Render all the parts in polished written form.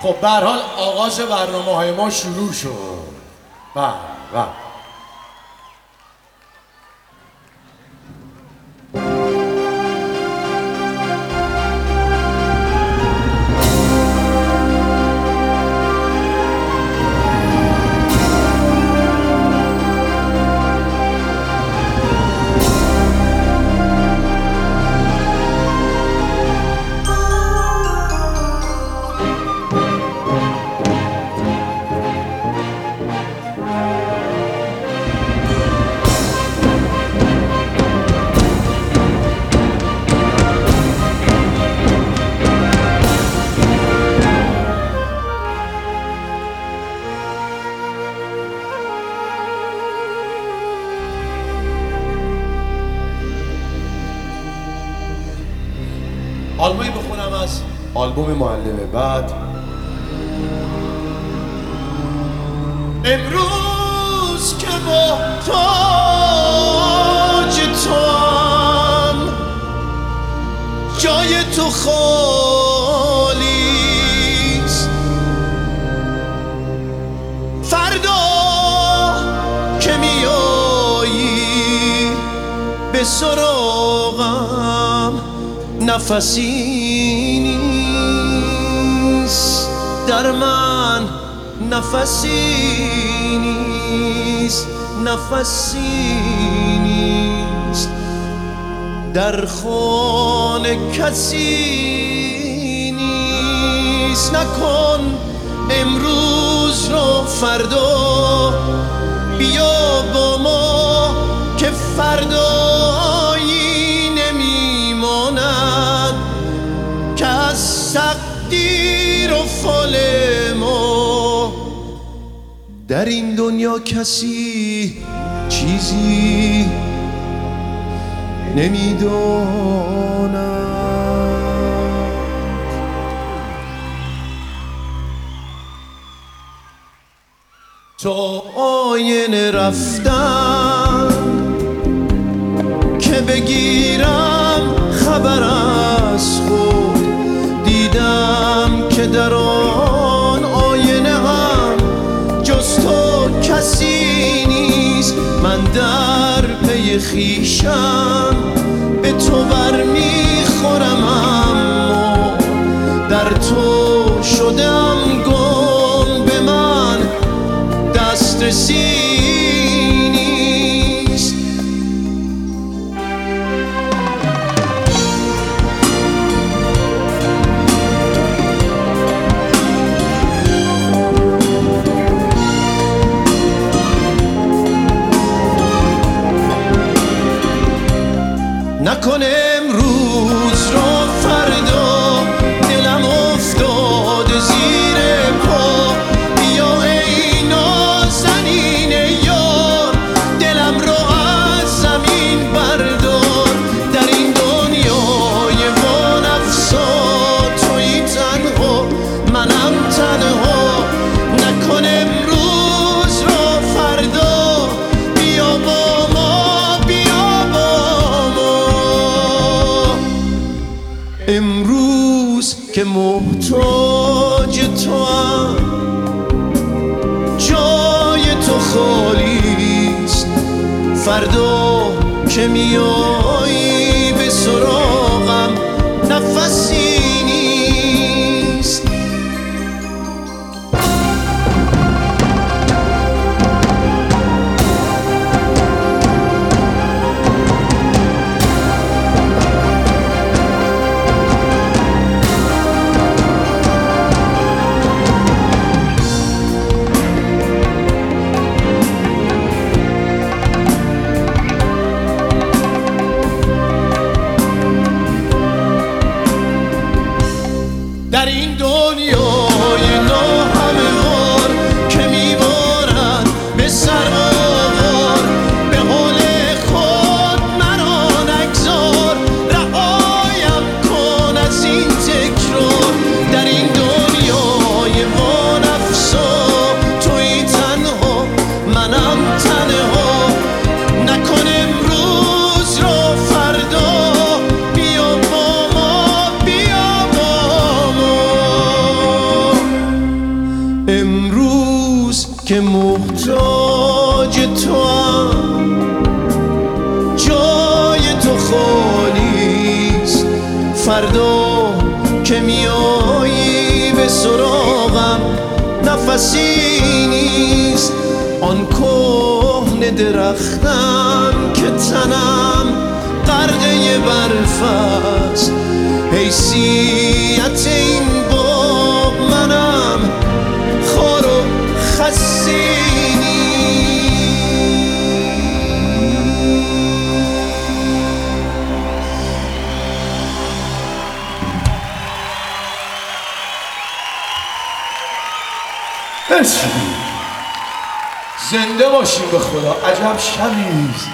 خب به هر حال آغاز برنامه‌های ما شروع شد. بله. آلبومی بخونم از آلبوم معلم بعد. امروز که محتاج توام، جای تو خالیست. فردا که میایی به سراغم، نفسی نیست در من، نفسی نیست، نفسی نیست در خانه، کسی نیست. نکن امروز رو فردا، بیا با ما که فردایی نمیماند که از تقدیر و فال ما در این دنیا کسی چیزی نمیداند. تا آینه رفتم که بگیرم خبر از خود، دیدم که در آن آینه هم جز تو کسی نیست. من در پی خویشم به تو برمیخورم، اما در تو شدم گم، به من دسترسی نیست. نکن امروز رو فردا، دلم افتاده زیر پا. بیا ای نازنین یار، دلم رو از زمین بردار. در این دنیای وانفسا تویی تنها، منم تنها. نکن امروز رو فردا، بیا با ما، بیا با ما. امروز که محتاج توام، جای تو خالیست. فردا که میایی به سراغم، نفسی نیست. فردا که میایی به سراغم نفسی نیست، آن کهنه درختم که تنم غرقه برف است. حیثیت این باغ منم خار و خسی زنده باشیم به خدا. عجب شبیست.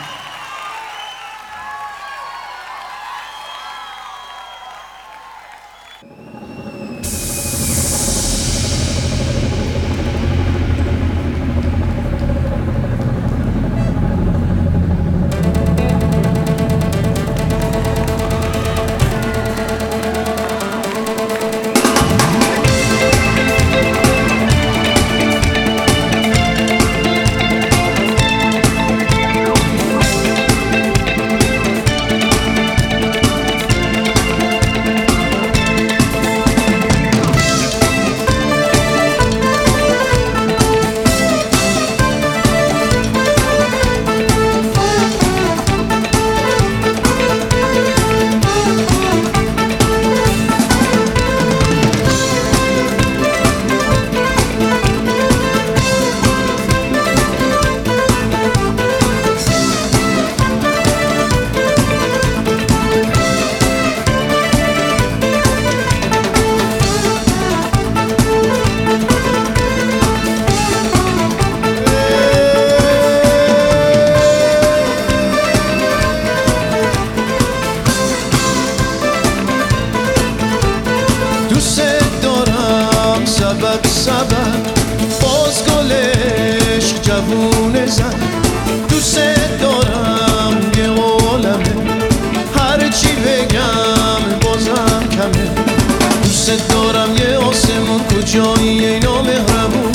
سبب باز گلش جوونه زن. دوست دارم یه عالمه، هرچی بگم بازم کمه. دوست دارم یه آسمون، کجایی ای نامهربون؟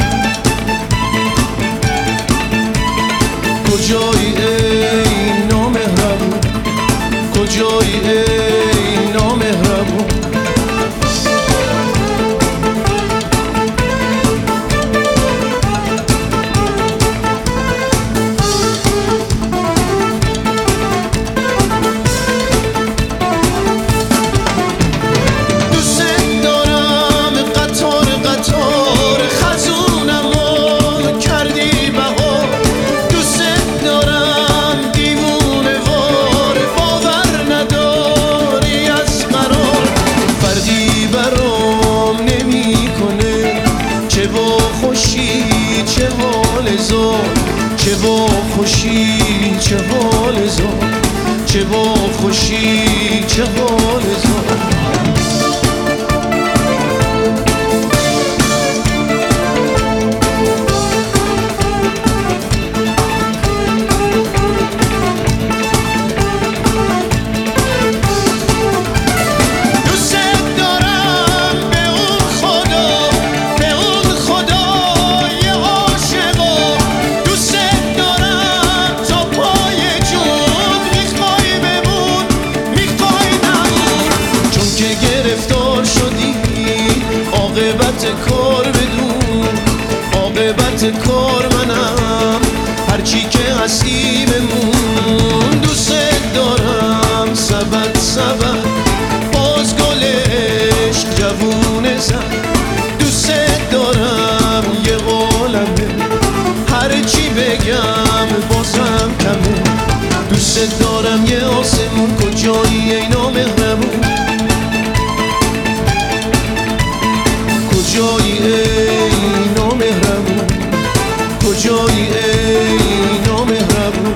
کجایی ای نامهربون؟ کجایی ای نامهربون؟ چه با خوشی چه حال زار، چه با خوشی چه حال زار. کار بدون عاقبت کار منم، هرچی که هستی بمون. دوست دارم سبد سبد باز گلش جوونه زن. دوست دارم یه عالمه، هرچی بگم بازم کمه. دوست دارم یه آسمون، کجایی ای نامهربون؟ کجایی ای نامهربون؟ کجایی ای نامهربون؟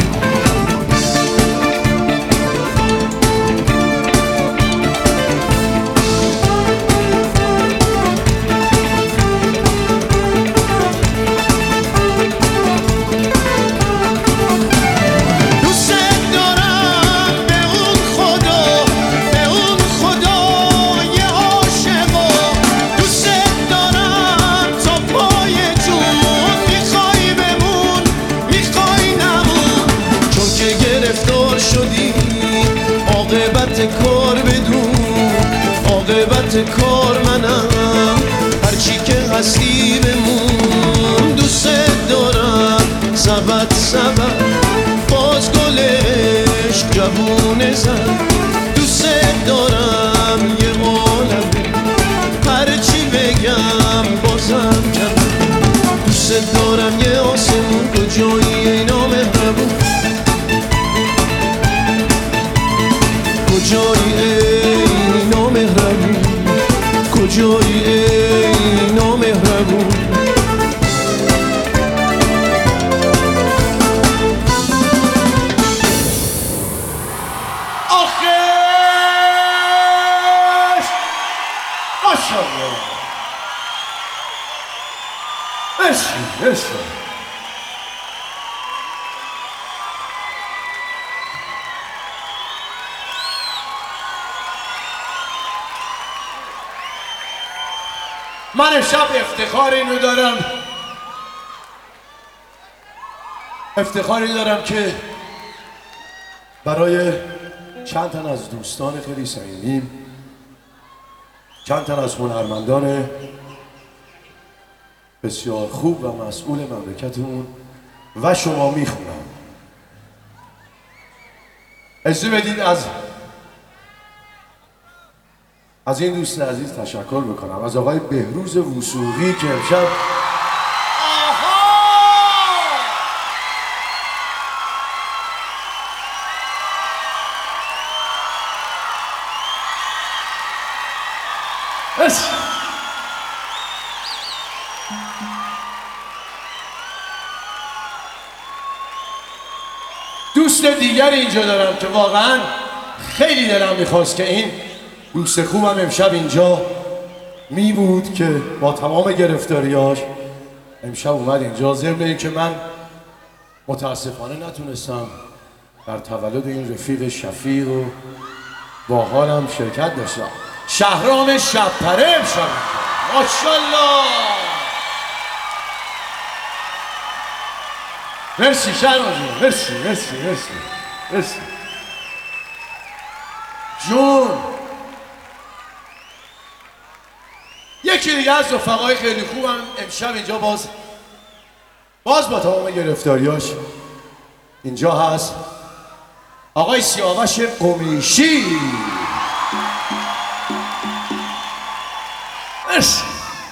عاقبت کار بدون عاقبت کار منم، هرچی که هستی بمون. دوست دارم سبت سبت باز گلش جوونه زد. دوست دارم یه عالمه هرچی بگم بازم کم. دوست دارم یه آسمون کجایی ای نامهربون، کجایی ای نامهربون، کجایی ای نامهربون. ماشاءالله. مرسی. من امشب افتخاری دارم که برای چند تن از دوستان خیلی صمیمیم، چند تن از هنرمندان بسیار خوب و مسئول مملکتمون و شما میخونم. اجازه بدید از این دوست عزیز تشکر بکنم، از آقای بهروز وثوقی که امشب دوست دیگر اینجا دارم که واقعا خیلی دلم میخواست که این دوست خوبم امشب اینجا می بود که با تمام گرفتاریاش امشب اومد اینجا. ضمن این که من متاسفانه نتونستم در تولد این رفیق شفیق و با حالم شرکت داشتم. شهرام شب‌پره امشب ماشاءالله. مرسی شهرام جون، مرسی جون. یکی دیگه از رفقای خیلی خوبم امشب اینجا باز با تمام گرفتاریاش اینجا هست، آقای سیاوش قمیشی. مرسی.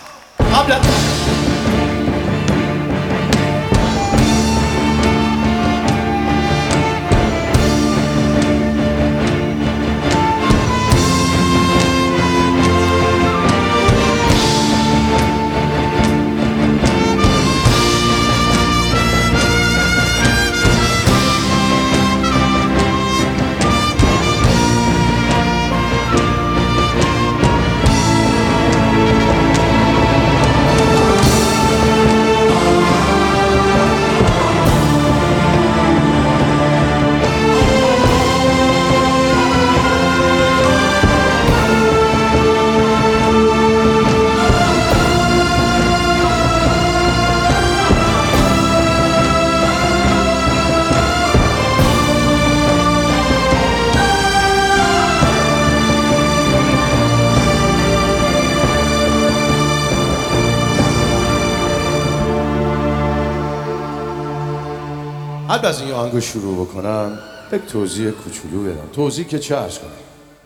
قبل از این آهنگو شروع بکنم یک توضیح کوچولو بدم. توضیح که چه عرض کنم،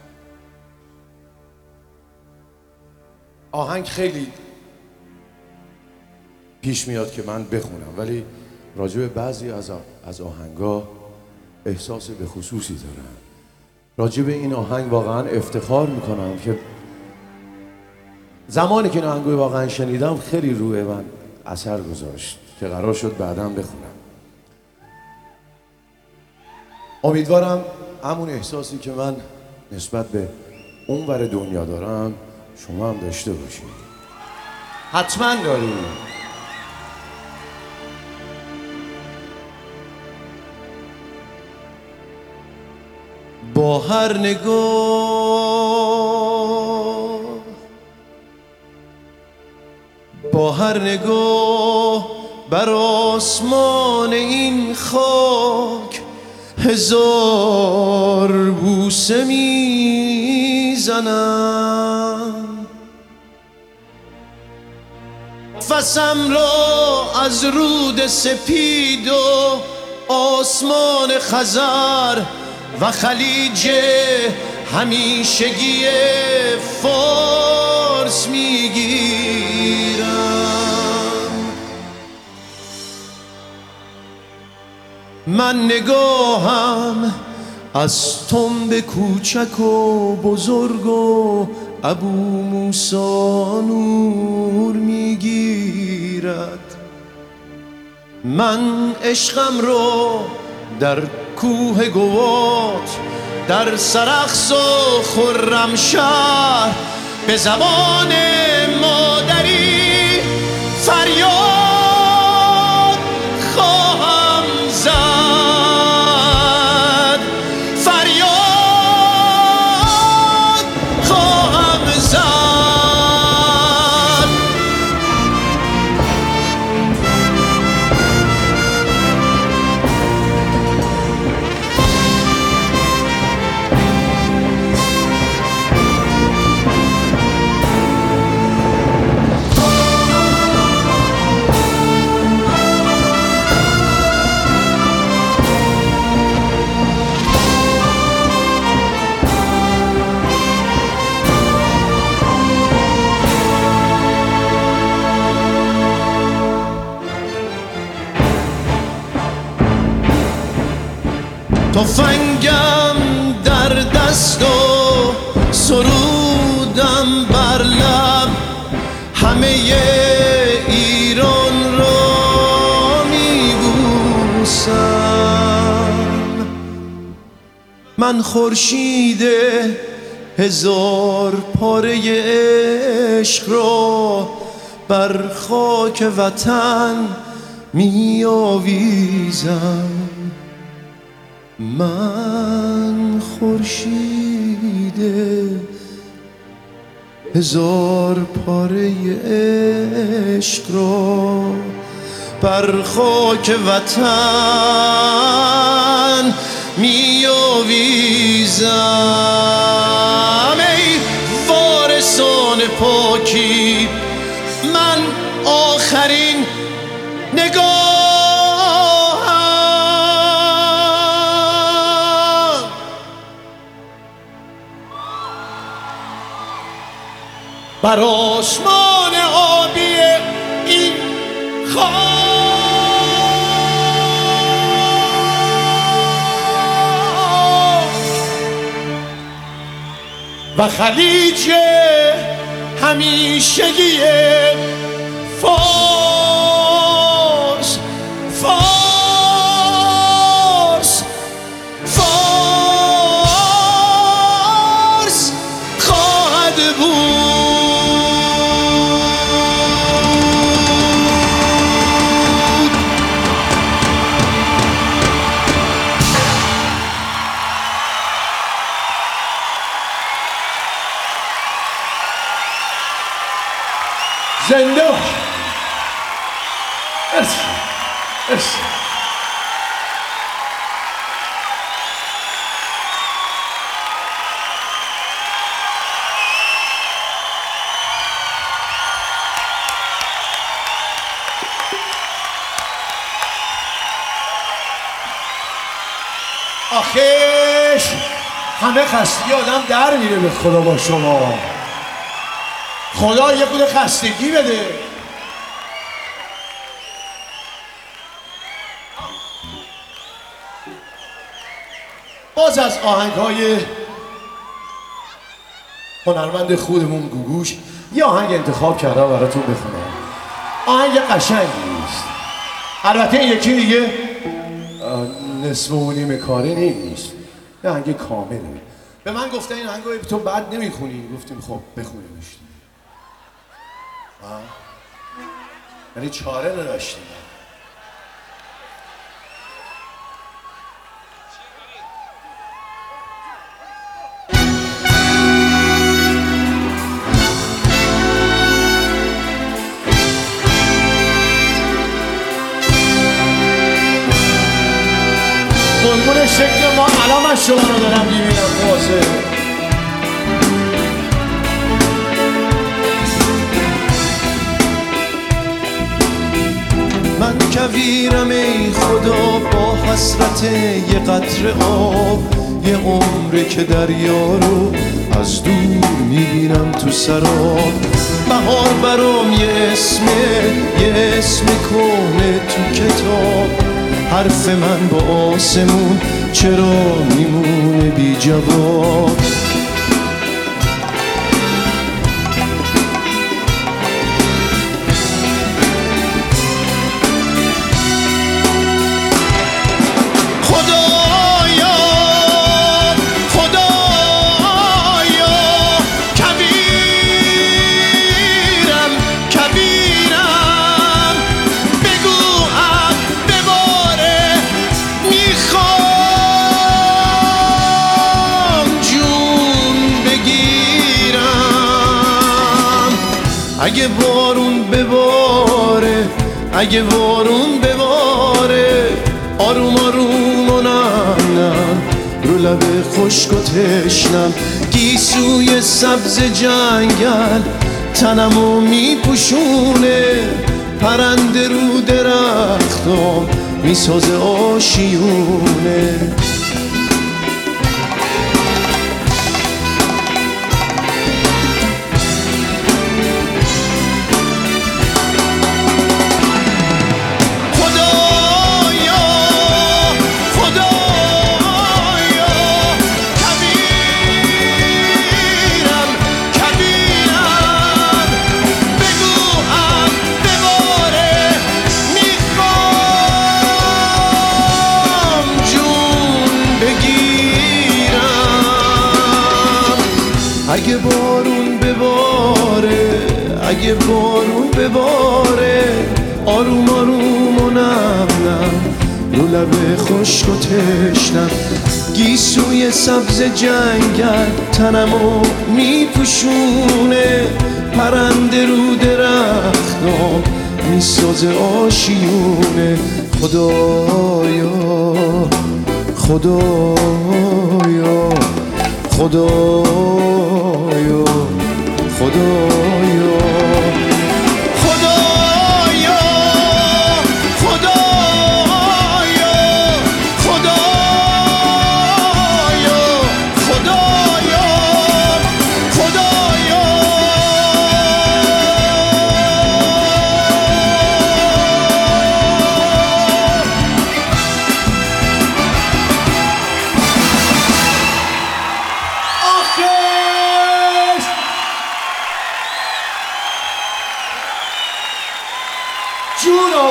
آهنگ خیلی پیش میاد که من بخونم، ولی راجع به بعضی از آهنگا احساس به خصوصی دارم. راجع به این آهنگ واقعا افتخار میکنم که زمانی که این آهنگو واقعا شنیدم خیلی روی من اثر گذاشت که قرار شد بعداً بخونم. امیدوارم همون احساسی که من نسبت به اون ور دنیا دارم شما هم داشته باشید. حتما داریم. با هر نگاه بر آسمان این خاک هزار بوسه میزنم. میزنم، نفسم را از رود سپید و آسمان خزر و خلیج همیشگی فارس میگیرم. من نگاهم از تنب کوچک و بزرگ و ابو موسی نور میگیرد. من عشقم رو در کوه گوات، در سرخس و خرمشهر به زبان مادری فریاد خواهم زد، فریاد خواهم زد. تفنگم در دست و سرودم بر لب، همه ایران را میبوسم. من خورشید هزار پاره عشق را بر خاک وطن میآویزم. من خورشید هزار پاره عشق را بر خاک وطن میآویزم. ای وارثان پاکی، من آخرین نگاه بر آسمان آبی این خاک و خلیج همیشگی فارس، فارس، فارس خواهد بود. زنده باش. آخیش همه خستگی آدم در میره به خدا با شما. خدا یه خود خستگی بده. باز از آهنگ‌های هنرمند خودمون گوگوش یه آهنگ انتخاب کردم براتون بخونم. آهنگ قشنگی است. البته این یکی دیگه نصف و نیم کاره نیست، یه آهنگ کامله. به من گفتن این آهنگو تو بعد نمیخونی، گفتیم خب بخونیمش. یعنی چاره نداشتیم. قربون شکل ما علامش شما رو دارم میبینم. واسه حسرت یه قطره آب، یه عمره که دریا رو از دور میبینم تو سراب. بهار برام یه اسم کهنه تو کتاب. حرف من با آسمون چرا میمونه بی جواب؟ اگه بارون بباره، اگه بارون بباره، آروم آروم و نم رو لب خشک و تشنم. گیسوی سبز جنگل تنمو میپوشونه، پرنده رو درختم میسازه آشیونه. اگه بارون بباره، اگه بارون بباره، آروم آروم و نم نم رو لب خشک و تشنم. گیسوی سبز جنگل تنمو میپوشونه، پرنده رو درختم میسازه آشیونه. خدایا خدایا خدایا خدایا خدایا خدایا خدایا خدایا خدایا. جونو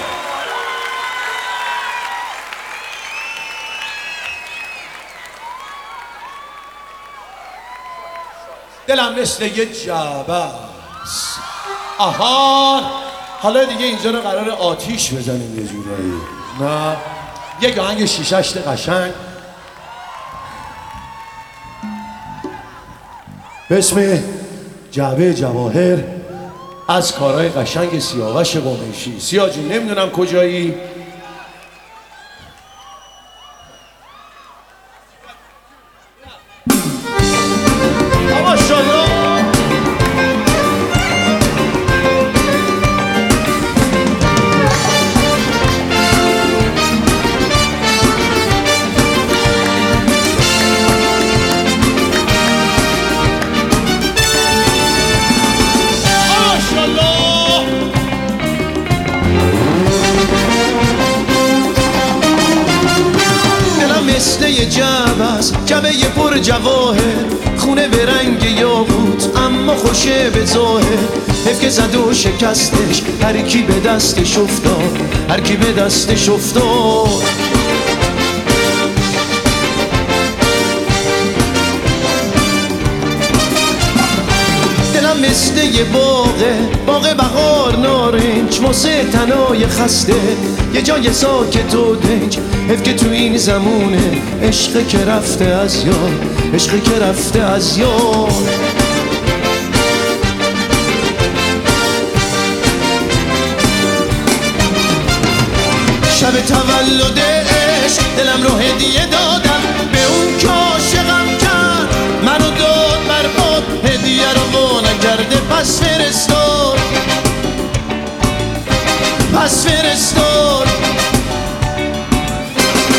دلم مثل یه جعبه است. آها حالا دیگه اینجا رو قرار آتیش بزنیم یه جورایی. نه یک آهنگ شیششت قشنگ به اسم جعبه جواهر از کارهای قشنگ سیاوش قمیشی. سیاه جون نمیدونم کجایی؟ جعبه یه پر جواهر، خونه به رنگ یاقوت اما خوشه به ظاهر. حیف که زد و شکستش، هر کی به دستش افتاد، هر کی به دستش افتاد. دلم مثل یه باغ بهار نارنج، واسه تنای خسته یه جای ساکت و دنج. حیف که تو این زمونه عشق که رفته از یاد، عشق که رفته از یاد. شب تولد عشق دلم رو هدیه دادم به اون که عاشقم کرد، منو داد برباد، هدیه رو وا نکرده پس فرستاد، پس فرستاد.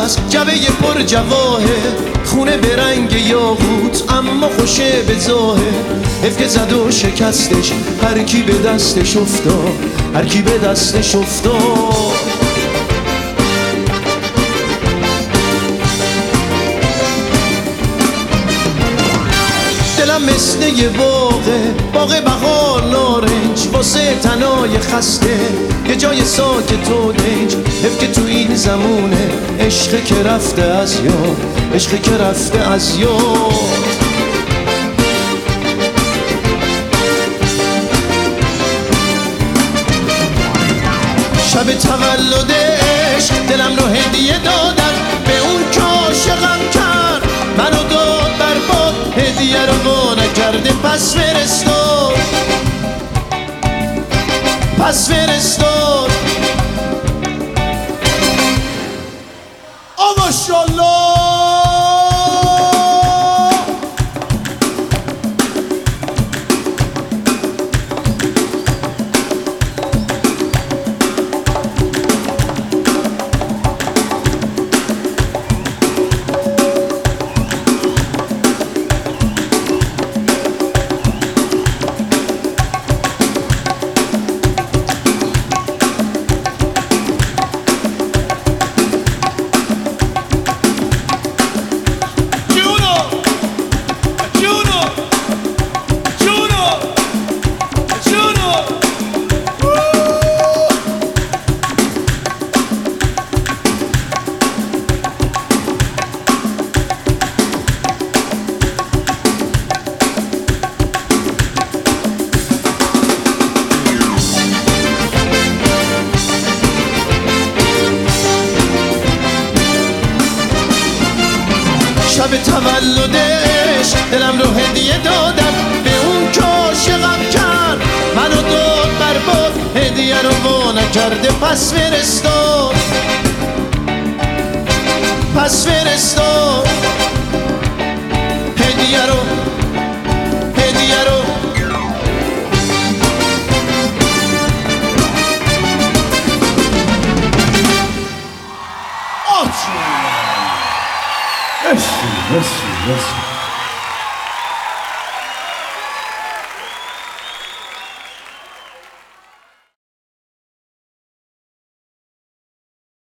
هست، جبه پر جواهر، خونه به رنگ یاقوت اما خوشه به ظاهر. حیف که زد و شکستش، هر کی به دستش افتاد، هر کی به دستش افتاد. دلم مثل یه باغ بهار نارنج، واسه تنای خسته یه جای ساکت و دنج. حیف که تو این زمونه عشق که رفته از یاد، عشق که رفته از یاد. شب تولدش دلم رو هدیه دادم به اون که عاشقم کرد، منو داد برباد، هدیه رو با نکرده پس فرستاد، پس فرستاد. ماشاءالله. شب تولدش دلم رو هدیه دادم به اون که عاشقم کرد، منو داد برباد، هدیه رو با نکرده پس فرستاد، پس فرستاد. هدیه رو، هدیه رو. Merci, merci, merci.